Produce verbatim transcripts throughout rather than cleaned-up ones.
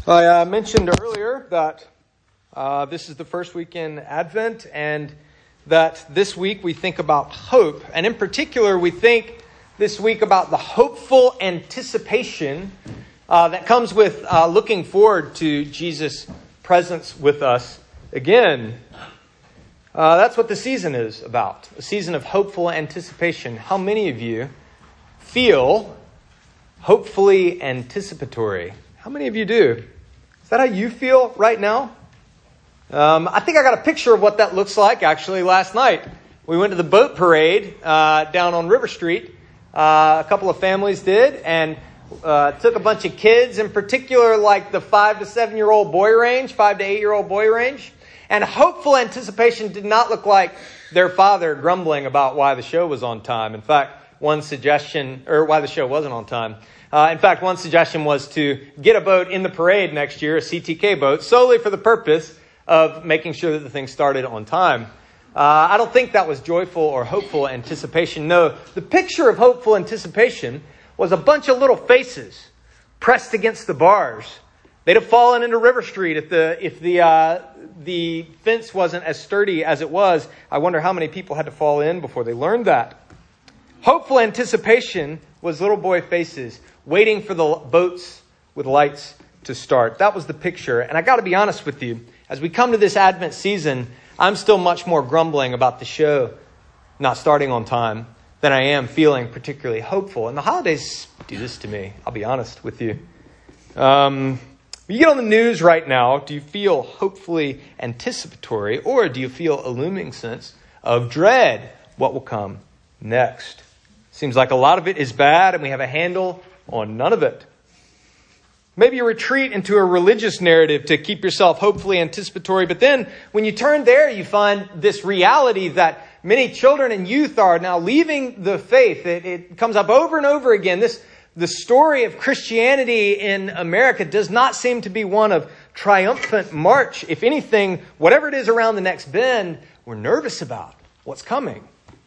I uh, mentioned earlier that uh, this is the first week in Advent, and that this week we think about hope. And in particular, we think this week about the hopeful anticipation uh, that comes with uh, looking forward to Jesus' presence with us again. Uh, that's what the season is about, a season of hopeful anticipation. How many of you feel hopefully anticipatory? How many of you do? Is that how you feel right now? Um, I think I got a picture of what that looks like actually last night. We went to the boat parade uh, down on River Street. Uh, a couple of families did, and uh, took a bunch of kids, in particular like the five to seven year old boy range, five to eight year old boy range. And hopeful anticipation did not look like their father grumbling about why the show was on time. In fact, one suggestion, or why the show wasn't on time. Uh, in fact, one suggestion was to get a boat in the parade next year, a C T K boat, solely for the purpose of making sure that the thing started on time. Uh, I don't think that was joyful or hopeful anticipation. No, the picture of hopeful anticipation was a bunch of little faces pressed against the bars. They'd have fallen into River Street if the if the uh, the fence wasn't as sturdy as it was. I wonder how many people had to fall in before they learned that. Hopeful anticipation was little boy faces waiting for the boats with lights to start. That was the picture. And I got to be honest with you, as we come to this Advent season, I'm still much more grumbling about the show not starting on time than I am feeling particularly hopeful. And the holidays do this to me, I'll be honest with you. Um, when you get on the news right now, do you feel hopefully anticipatory, or do you feel a looming sense of dread? What will come next? Seems like a lot of it is bad, and we have a handle on none of it. Maybe you retreat into a religious narrative to keep yourself hopefully anticipatory, but then when you turn there, you find this reality that many children and youth are now leaving the faith. It, it comes up over and over again. This the story of Christianity in America does not seem to be one of triumphant march. If anything, whatever it is around the next bend, we're nervous about what's coming.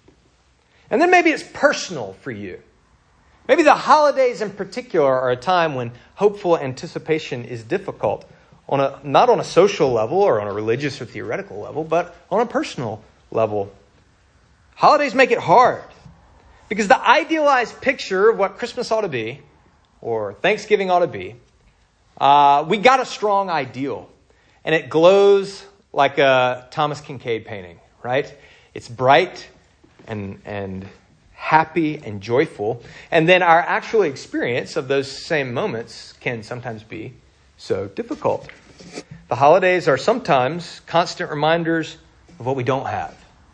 And then maybe it's personal for you. Maybe the holidays in particular are a time when hopeful anticipation is difficult, on a not on a social level or on a religious or theoretical level, but on a personal level. Holidays make it hard because the idealized picture of what Christmas ought to be, or Thanksgiving ought to be, uh, we got a strong ideal, and it glows like a Thomas Kinkade painting, right? It's bright and and happy and joyful. And then our actual experience of those same moments can sometimes be so difficult. The holidays are sometimes constant reminders of what we don't have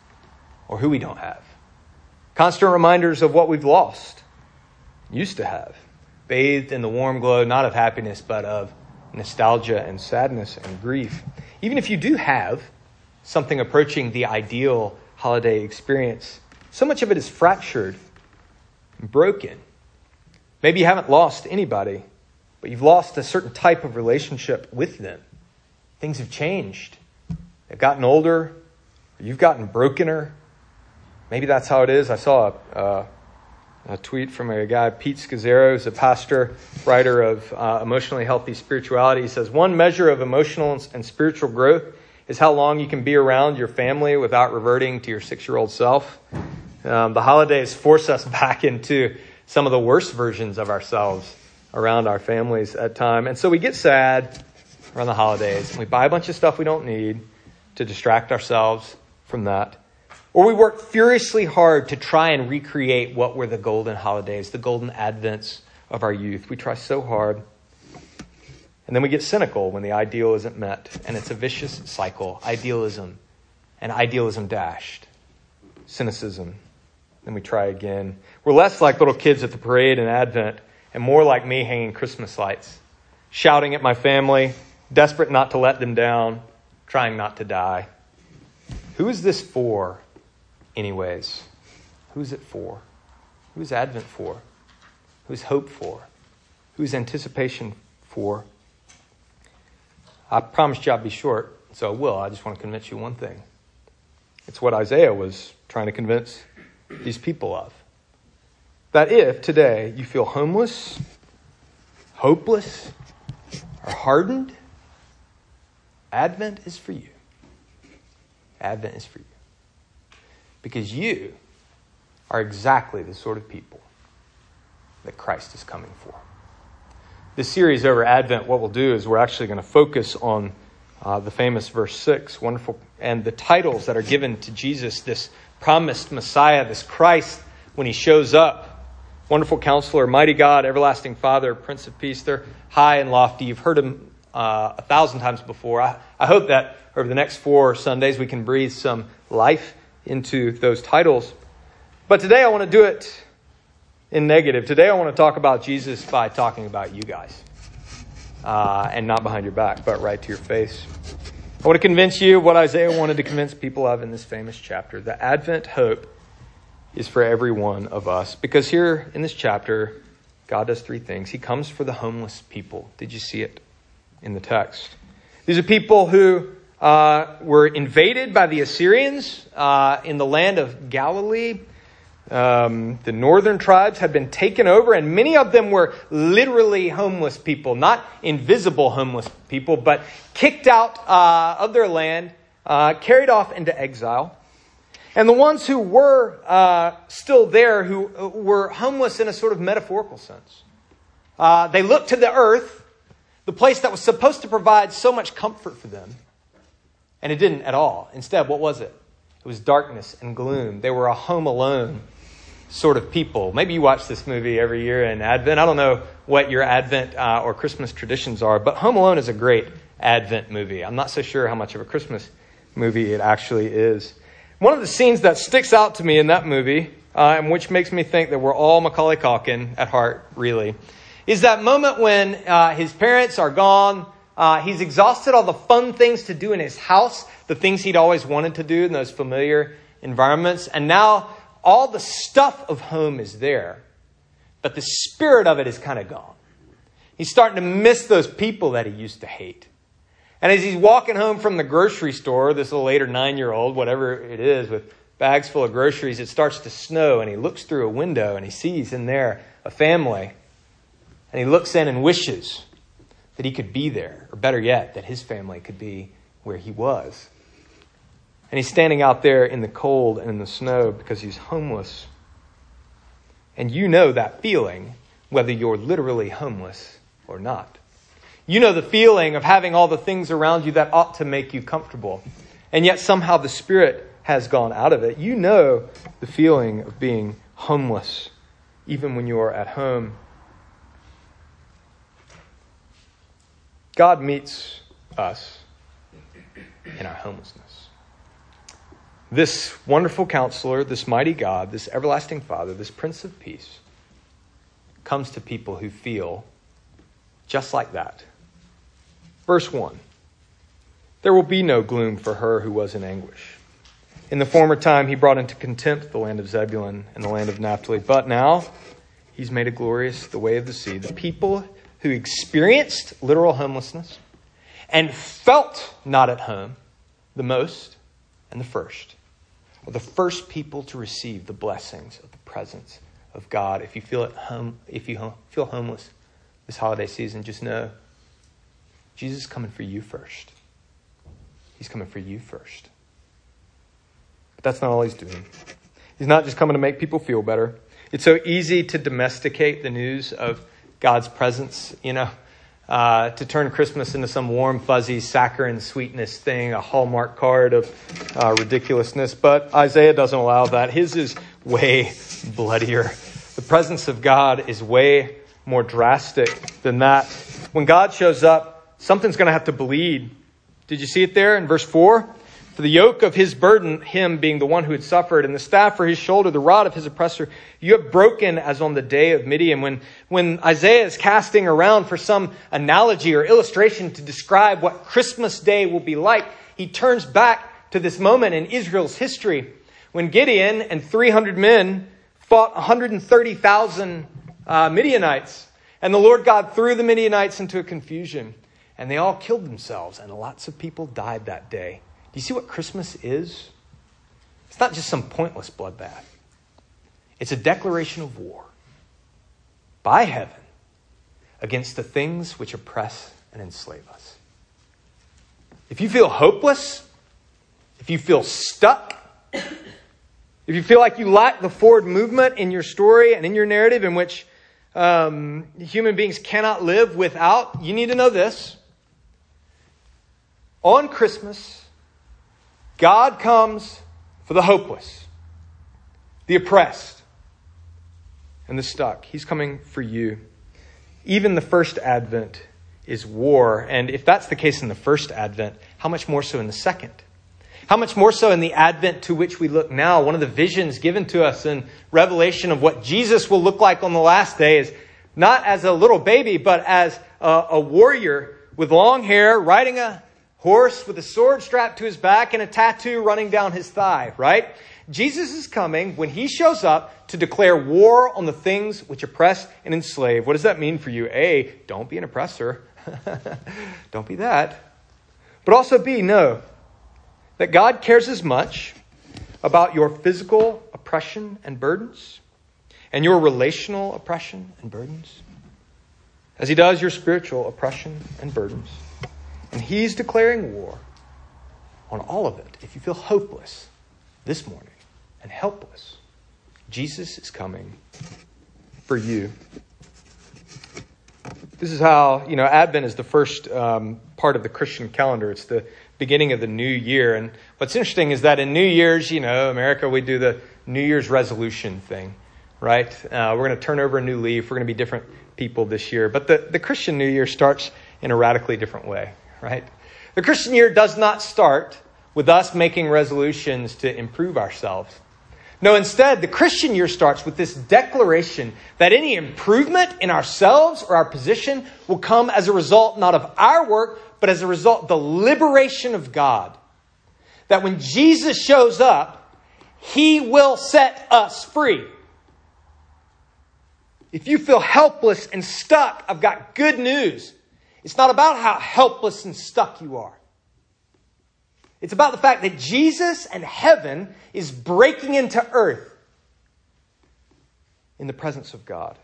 or who we don't have. Constant reminders of what we've lost, used to have, bathed in the warm glow, not of happiness, but of nostalgia and sadness and grief. Even if you do have something approaching the ideal holiday experience, so much of it is fractured and broken. Maybe you haven't lost anybody, but you've lost a certain type of relationship with them. Things have changed. They've gotten older. Or you've gotten brokener. Maybe that's how it is. I saw a, uh, a tweet from a guy, Pete Scazzero, who's a pastor, writer of uh, Emotionally Healthy Spirituality. He says, one measure of emotional and spiritual growth is how long you can be around your family without reverting to your six-year-old self. Um, the holidays force us back into some of the worst versions of ourselves around our families at time. And so we get sad around the holidays, and we buy a bunch of stuff we don't need to distract ourselves from that. Or we work furiously hard to try and recreate what were the golden holidays, the golden advents of our youth. We try so hard. And then we get cynical when the ideal isn't met. And it's a vicious cycle. Idealism and idealism dashed. Cynicism. Then we try again. We're less like little kids at the parade in Advent and more like me hanging Christmas lights, shouting at my family, desperate not to let them down, trying not to die. Who is this for, anyways? Who's it for? Who's Advent for? Who's hope for? Who's anticipation for? I promised you I'd be short, so I will. I just want to convince you one thing. It's what Isaiah was trying to convince these people of. That if today you feel homeless, hopeless, or hardened, Advent is for you. Advent is for you. Because you are exactly the sort of people that Christ is coming for. This series over Advent, what we'll do is we're actually going to focus on uh, the famous verse six, wonderful, and the titles that are given to Jesus, this promised Messiah, this Christ, when he shows up. Wonderful Counselor, Mighty God, Everlasting Father, Prince of Peace. They're high and lofty. You've heard them uh, a thousand times before. I, I hope that over the next four Sundays we can breathe some life into those titles. But today I want to do it in negative. Today I want to talk about Jesus by talking about you guys. Uh, and not behind your back, but right to your face. I want to convince you what Isaiah wanted to convince people of in this famous chapter. The Advent hope is for every one of us. Because here in this chapter, God does three things. He comes for the homeless people. Did you see it in the text? These are people who uh, were invaded by the Assyrians uh, in the land of Galilee. Um, the northern tribes had been taken over, and many of them were literally homeless people, not invisible homeless people, but kicked out uh, of their land, uh, carried off into exile. And the ones who were uh, still there, who were homeless in a sort of metaphorical sense, uh, they looked to the earth, the place that was supposed to provide so much comfort for them, and it didn't at all. Instead, what was it? It was darkness and gloom. They were a home alone sort of people. Maybe you watch this movie every year in Advent. I don't know what your Advent uh, or Christmas traditions are, but Home Alone is a great Advent movie. I'm not so sure how much of a Christmas movie it actually is. One of the scenes that sticks out to me in that movie, uh, and which makes me think that we're all Macaulay Culkin at heart, really, is that moment when uh, his parents are gone. Uh, he's exhausted all the fun things to do in his house, the things he'd always wanted to do in those familiar environments. And now all the stuff of home is there, but the spirit of it is kind of gone. He's starting to miss those people that he used to hate. And as he's walking home from the grocery store, this little eight or nine-year-old, whatever it is, with bags full of groceries, it starts to snow, and he looks through a window, and he sees in there a family. And he looks in and wishes that he could be there, or better yet, that his family could be where he was. And he's standing out there in the cold and in the snow because he's homeless. And you know that feeling, whether you're literally homeless or not. You know the feeling of having all the things around you that ought to make you comfortable, and yet somehow the spirit has gone out of it. You know the feeling of being homeless, even when you are at home. God meets us in our homelessness. This wonderful Counselor, this mighty God, this everlasting Father, this Prince of Peace, comes to people who feel just like that. Verse one, there will be no gloom for her who was in anguish. In the former time, he brought into contempt the land of Zebulun and the land of Naphtali. But now, he's made it glorious, the way of the sea. The people who experienced literal homelessness and felt not at home the most and the first are the first people to receive the blessings of the presence of God. If you feel at home, if you feel homeless this holiday season, just know Jesus is coming for you first. He's coming for you first. But that's not all he's doing. He's not just coming to make people feel better. It's so easy to domesticate the news of God's presence, you know, uh, to turn Christmas into some warm, fuzzy, saccharine sweetness thing, a Hallmark card of uh, ridiculousness. But Isaiah doesn't allow that. His is way bloodier. The presence of God is way more drastic than that. When God shows up, something's going to have to bleed. Did you see it there in verse four? For the yoke of his burden, him being the one who had suffered, and the staff for his shoulder, the rod of his oppressor, you have broken as on the day of Midian. When, when Isaiah is casting around for some analogy or illustration to describe what Christmas Day will be like, he turns back to this moment in Israel's history when Gideon and three hundred men fought one hundred thirty thousand uh, Midianites. And the Lord God threw the Midianites into a confusion. And they all killed themselves. And lots of people died that day. Do you see what Christmas is? It's not just some pointless bloodbath. It's a declaration of war by heaven against the things which oppress and enslave us. If you feel hopeless, if you feel stuck, if you feel like you lack the forward movement in your story and in your narrative in which um, human beings cannot live without, you need to know this. On Christmas, God comes for the hopeless, the oppressed, and the stuck. He's coming for you. Even the first Advent is war. And if that's the case in the first Advent, how much more so in the second? How much more so in the Advent to which we look now? One of the visions given to us in Revelation of what Jesus will look like on the last day is not as a little baby, but as a, a warrior with long hair, riding a horse with a sword strapped to his back and a tattoo running down his thigh, right? Jesus is coming when he shows up to declare war on the things which oppress and enslave. What does that mean for you? A, don't be an oppressor. Don't be that. But also B, know that God cares as much about your physical oppression and burdens and your relational oppression and burdens as he does your spiritual oppression and burdens. And he's declaring war on all of it. If you feel hopeless this morning and helpless, Jesus is coming for you. This is how, you know, Advent is the first um, part of the Christian calendar. It's the beginning of the new year. And what's interesting is that in New Year's, you know, America, we do the New Year's resolution thing, right? Uh, we're going to turn over a new leaf. We're going to be different people this year. But the, the Christian New Year starts in a radically different way, right? The Christian year does not start with us making resolutions to improve ourselves. No, instead, the Christian year starts with this declaration that any improvement in ourselves or our position will come as a result not of our work, but as a result of the liberation of God. That when Jesus shows up, he will set us free. If you feel helpless and stuck, I've got good news. It's not about how helpless and stuck you are. It's about the fact that Jesus and heaven is breaking into earth in the presence of God.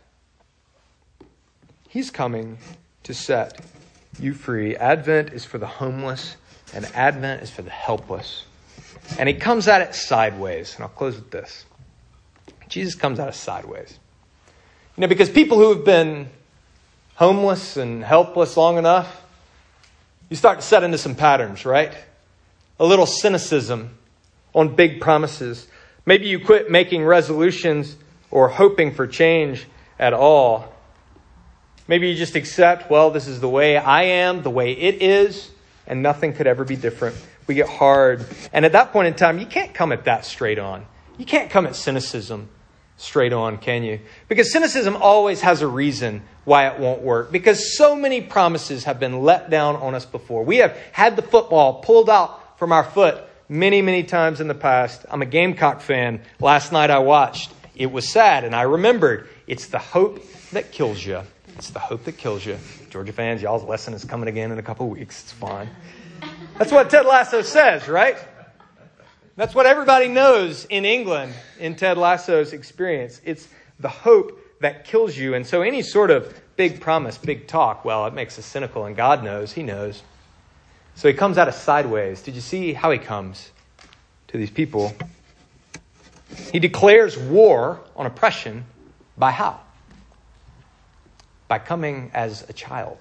He's coming to set you free. Advent is for the homeless, and Advent is for the helpless. And he comes at it sideways. And I'll close with this. Jesus comes at it sideways. You know, because people who have been homeless and helpless long enough, you start to set into some patterns, right? A little cynicism on big promises. Maybe you quit making resolutions or hoping for change at all. Maybe you just accept, well, this is the way I am, the way it is, and nothing could ever be different. We get hard. And at that point in time, you can't come at that straight on. You can't come at cynicism straight on, can you? Because cynicism always has a reason why it won't work. Because so many promises have been let down on us before. We have had the football pulled out from our foot many, many times in the past. I'm a Gamecock fan. Last night I watched. It was sad, and I remembered. It's the hope that kills you. It's the hope that kills you. Georgia fans, y'all's lesson is coming again in a couple of weeks. It's fine. That's what Ted Lasso says, right? That's what everybody knows in England in Ted Lasso's experience. It's the hope that kills you. And so any sort of big promise, big talk, well, it makes us cynical, and God knows. He knows. So he comes at us sideways. Did you see how he comes to these people? He declares war on oppression by how? By coming as a child.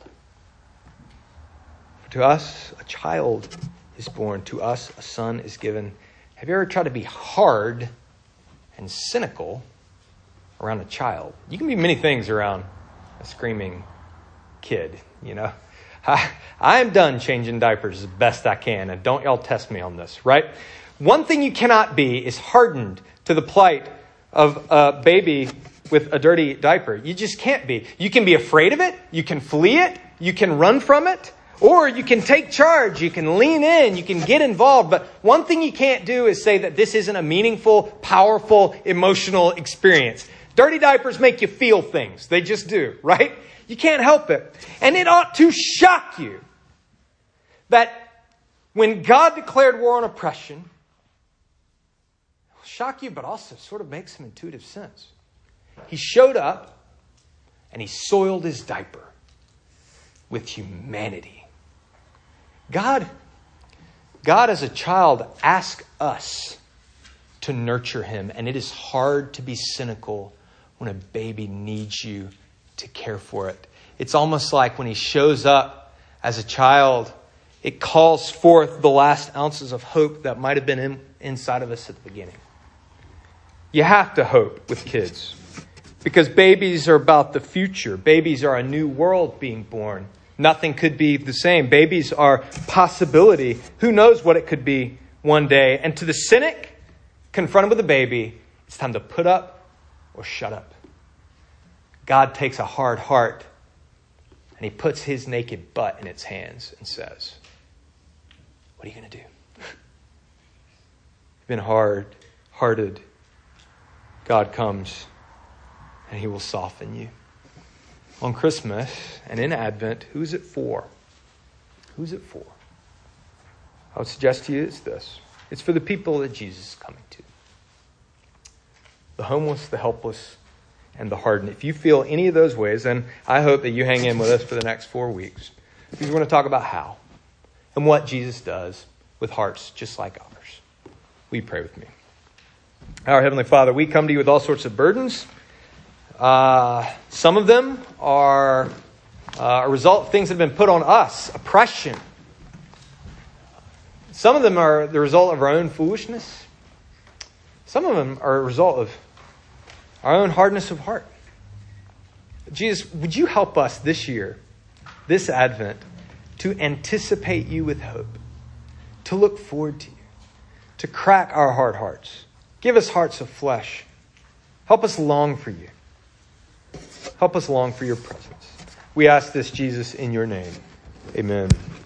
For to us, a child is born. To us, a son is given. Have you ever tried to be hard and cynical around a child? You can be many things around a screaming kid, you know. I, I'm done changing diapers as best I can, and don't y'all test me on this, right? One thing you cannot be is hardened to the plight of a baby with a dirty diaper. You just can't be. You can be afraid of it. You can flee it. You can run from it. Or you can take charge. You can lean in. You can get involved. But one thing you can't do is say that this isn't a meaningful, powerful, emotional experience. Dirty diapers make you feel things. They just do, right? You can't help it. And it ought to shock you that when God declared war on oppression, it'll shock you, but also sort of makes some intuitive sense. He showed up and he soiled his diaper. with humanity. God, God as a child asks us to nurture him, and it is hard to be cynical when a baby needs you to care for it. It's almost like when he shows up as a child, it calls forth the last ounces of hope that might have been in, inside of us at the beginning. You have to hope with kids because babies are about the future. Babies are a new world being born. Nothing could be the same. Babies are possibility. Who knows what it could be one day? And to the cynic confronted with a baby, it's time to put up or shut up. God takes a hard heart and he puts his naked butt in its hands and says, what are you going to do? You've been hard-hearted. God comes and he will soften you. On Christmas and in Advent, who's it for? Who's it for? I would suggest to you it's this. It's for the people that Jesus is coming to. The homeless, the helpless, and the hardened. If you feel any of those ways, then I hope that you hang in with us for the next four weeks. Because we're going to talk about how and what Jesus does with hearts just like ours. Will you pray with me? Our Heavenly Father, we come to you with all sorts of burdens. Uh, some of them are uh, a result of things that have been put on us, oppression. Some of them are the result of our own foolishness. Some of them are a result of our own hardness of heart. Jesus, would you help us this year, this Advent, to anticipate you with hope, to look forward to you, to crack our hard hearts. Give us hearts of flesh. Help us long for you. Help us long for your presence. We ask this, Jesus, in your name. Amen.